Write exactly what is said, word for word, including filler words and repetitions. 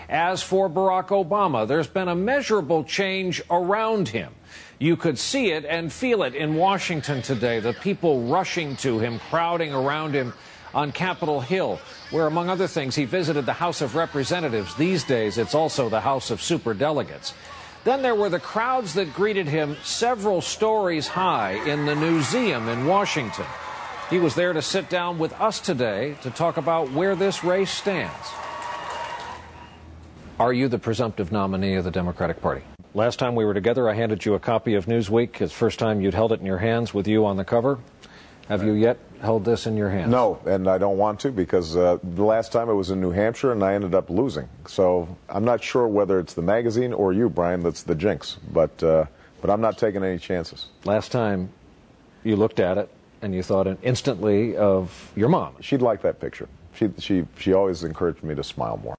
As for Barack Obama, there's been a measurable change around him. You could see it and feel it in Washington today, the people rushing to him, crowding around him on Capitol Hill, where, among other things, he visited the House of Representatives. These days, it's also the House of Superdelegates. Then there were the crowds that greeted him several stories high in the Newseum in Washington. He was there to sit down with us today to talk about where this race stands. Are you the presumptive nominee of the Democratic Party? Last time we were together, I handed you a copy of Newsweek. It's the first time you'd held it in your hands with you on the cover. Have you yet held this in your hands? No, and I don't want to, because uh, the last time it was in New Hampshire and I ended up losing. So I'm not sure whether it's the magazine or you, Brian, that's the jinx. But, uh, but I'm not taking any chances. Last time you looked at it and you thought instantly of your mom. She'd like that picture. She, she, she always encouraged me to smile more.